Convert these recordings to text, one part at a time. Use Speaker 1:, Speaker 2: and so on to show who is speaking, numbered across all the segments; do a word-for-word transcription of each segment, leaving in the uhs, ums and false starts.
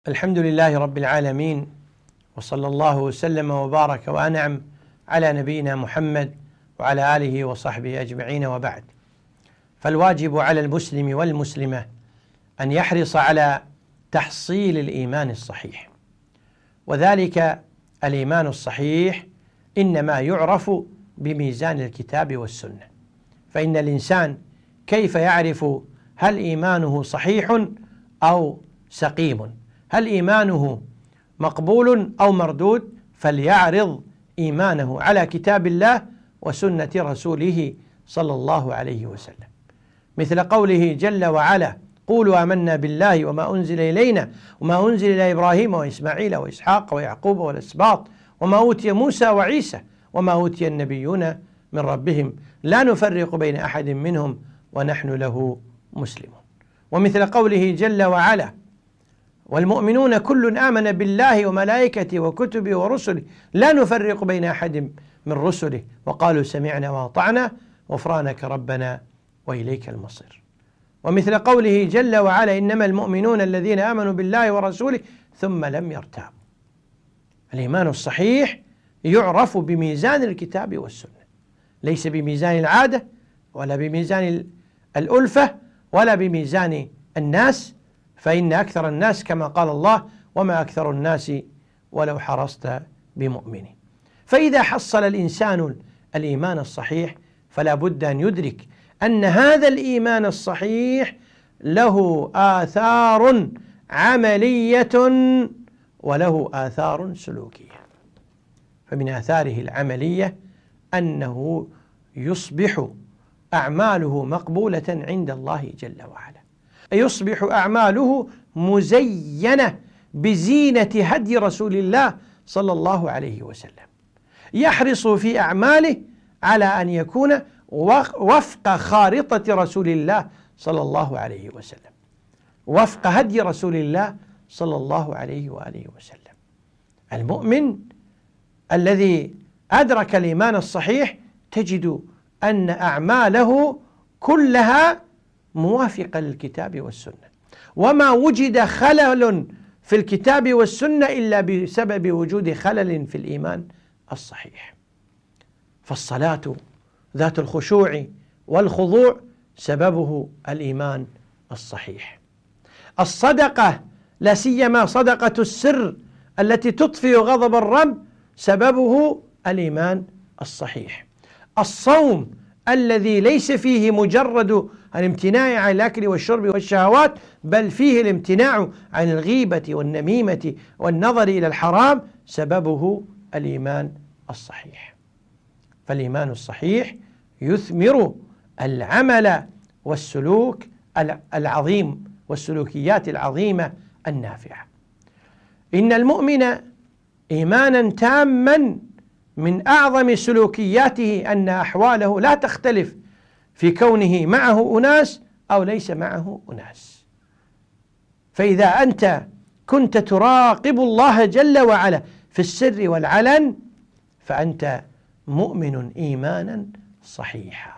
Speaker 1: الحمد لله رب العالمين، وصلى الله وسلم وبارك وأنعم على نبينا محمد وعلى آله وصحبه أجمعين، وبعد. فالواجب على المسلم والمسلمة أن يحرص على تحصيل الإيمان الصحيح، وذلك الإيمان الصحيح إنما يعرف بميزان الكتاب والسنة. فإن الإنسان كيف يعرف هل إيمانه صحيح أو سقيم؟ هل إيمانه مقبول أو مردود؟ فليعرض إيمانه على كتاب الله وسنة رسوله صلى الله عليه وسلم، مثل قوله جل وعلا: قولوا آمنا بالله وما أنزل إلينا وما أنزل إلى إبراهيم وإسماعيل وإسحاق ويعقوب والأسباط وما أوتي موسى وعيسى وما أوتي النبيون من ربهم لا نفرق بين أحد منهم ونحن له مسلمون. ومثل قوله جل وعلا: والمؤمنون كل آمن بالله وملائكته وكتبه ورسله لا نفرق بين أحد من رسله وقالوا سمعنا وأطعنا غفرانك ربنا وإليك المصير. ومثل قوله جل وعلا: إنما المؤمنون الذين آمنوا بالله ورسوله ثم لم يرتابوا. الإيمان الصحيح يعرف بميزان الكتاب والسنة، ليس بميزان العادة ولا بميزان الألفة ولا بميزان الناس، فإن أكثر الناس كما قال الله: وما أكثر الناس ولو حرصت بمؤمن. فإذا حصل الإنسان الإيمان الصحيح فلا بد أن يدرك أن هذا الإيمان الصحيح له آثار عملية وله آثار سلوكية. فمن آثاره العملية أنه يصبح أعماله مقبولة عند الله جل وعلا، يصبح أعماله مزينة بزينة هدي رسول الله صلى الله عليه وسلم، يحرص في أعماله على أن يكون وفق خارطة رسول الله صلى الله عليه وسلم، وفق هدي رسول الله صلى الله عليه وآله وسلم. المؤمن الذي أدرك الإيمان الصحيح تجد أن أعماله كلها موافقة للكتاب والسنة، وما وجد خلل في الكتاب والسنة إلا بسبب وجود خلل في الإيمان الصحيح. فالصلاة ذات الخشوع والخضوع سببه الإيمان الصحيح. الصدقة لا سيما صدقة السر التي تطفئ غضب الرب سببه الإيمان الصحيح. الصوم الذي ليس فيه مجرد الامتناع عن الأكل والشرب والشهوات، بل فيه الامتناع عن الغيبة والنميمة والنظر إلى الحرام، سببه الإيمان الصحيح. فالإيمان الصحيح يثمر العمل والسلوك العظيم والسلوكيات العظيمة النافعة. إن المؤمن إيمانا تاما من أعظم سلوكياته أن أحواله لا تختلف في كونه معه أناس أو ليس معه أناس. فإذا أنت كنت تراقب الله جل وعلا في السر والعلن فأنت مؤمن إيمانا صحيحا.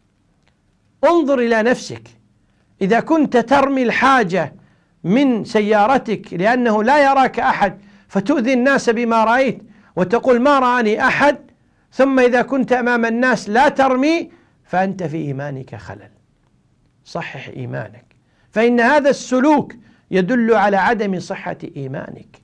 Speaker 1: انظر إلى نفسك، إذا كنت ترمي الحاجة من سيارتك لأنه لا يراك أحد فتؤذي الناس بما رأيت وتقول ما رآني أحد، ثم إذا كنت أمام الناس لا ترمي، فأنت في إيمانك خلل. صحح إيمانك، فإن هذا السلوك يدل على عدم صحة إيمانك.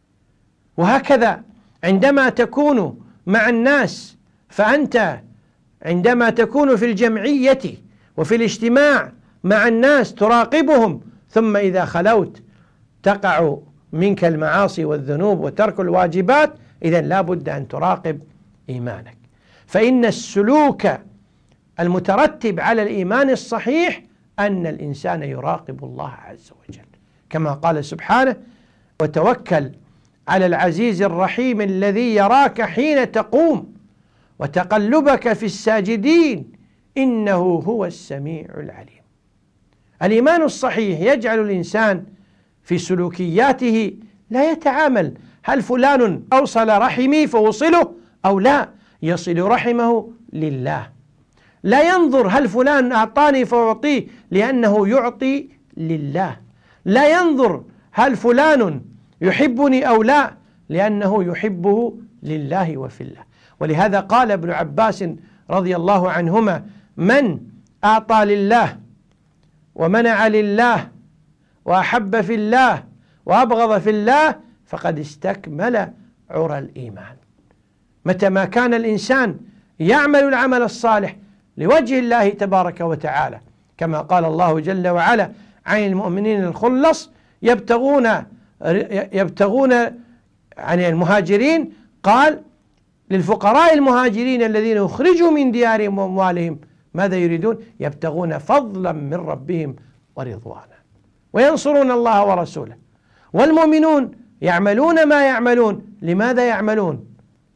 Speaker 1: وهكذا عندما تكون مع الناس، فأنت عندما تكون في الجمعية وفي الاجتماع مع الناس تراقبهم، ثم إذا خلوت تقع منك المعاصي والذنوب وترك الواجبات، إذن لا بد أن تراقب إيمانك. فإن السلوك المترتب على الإيمان الصحيح أن الإنسان يراقب الله عز وجل، كما قال سبحانه: وتوكل على العزيز الرحيم الذي يراك حين تقوم وتقلبك في الساجدين إنه هو السميع العليم. الإيمان الصحيح يجعل الإنسان في سلوكياته لا يتعامل هل فلان أوصل رحمي فوصله أو لا، يصل رحمه لله. لا ينظر هل فلان أعطاني فأعطيه، لأنه يعطي لله. لا ينظر هل فلان يحبني أو لا، لأنه يحبه لله وفي الله. ولهذا قال ابن عباس رضي الله عنهما: من أعطى لله ومنع لله وأحب في الله وأبغض في الله فقد استكمل عرى الإيمان. متى ما كان الإنسان يعمل العمل الصالح لوجه الله تبارك وتعالى، كما قال الله جل وعلا عن المؤمنين الخلص يبتغون يبتغون عن المهاجرين، قال للفقراء المهاجرين الذين أخرجوا من ديارهم وأموالهم ماذا يريدون؟ يبتغون فضلا من ربهم ورضوانا وينصرون الله ورسوله. والمؤمنون يعملون ما يعملون، لماذا يعملون؟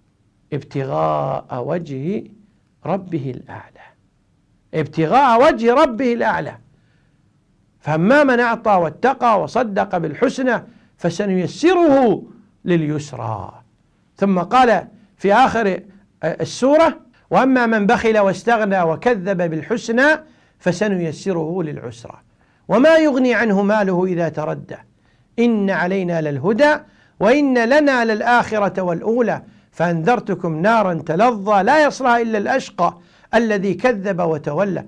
Speaker 1: ابتغاء وجه ربه الأعلى، ابتغاء وجه ربه الأعلى. فأما من أعطى واتقى وصدق بالحسنى فسنيسره لليسرى. ثم قال في آخر السورة: وأما من بخل واستغنى وكذب بالحسنى فسنيسره للعسرى وما يغني عنه ماله إذا تردى إن علينا للهدى وإن لنا للآخرة والأولى فأنذرتكم نارا تلظى لا يصلها إلا الأشقى الذي كذب وتولى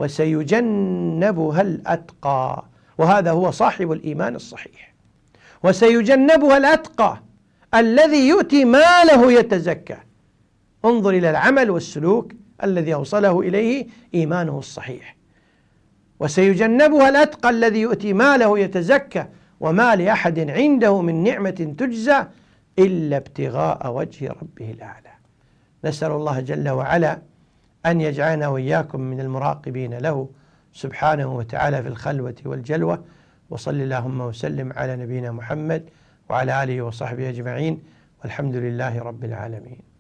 Speaker 1: وسيجنبها الأتقى. وهذا هو صاحب الإيمان الصحيح. وسيجنبها الأتقى الذي يؤتي ماله يتزكى. انظر إلى العمل والسلوك الذي أوصله إليه إيمانه الصحيح. وسيجنبها الأتقى الذي يؤتي ماله يتزكى وما لأحد عنده من نعمة تجزى إلا ابتغاء وجه ربه الأعلى. نسأل الله جل وعلا أن يجعلنا وإياكم من المراقبين له سبحانه وتعالى في الخلوة والجلوة. وصل اللهم وسلم على نبينا محمد وعلى آله وصحبه أجمعين، والحمد لله رب العالمين.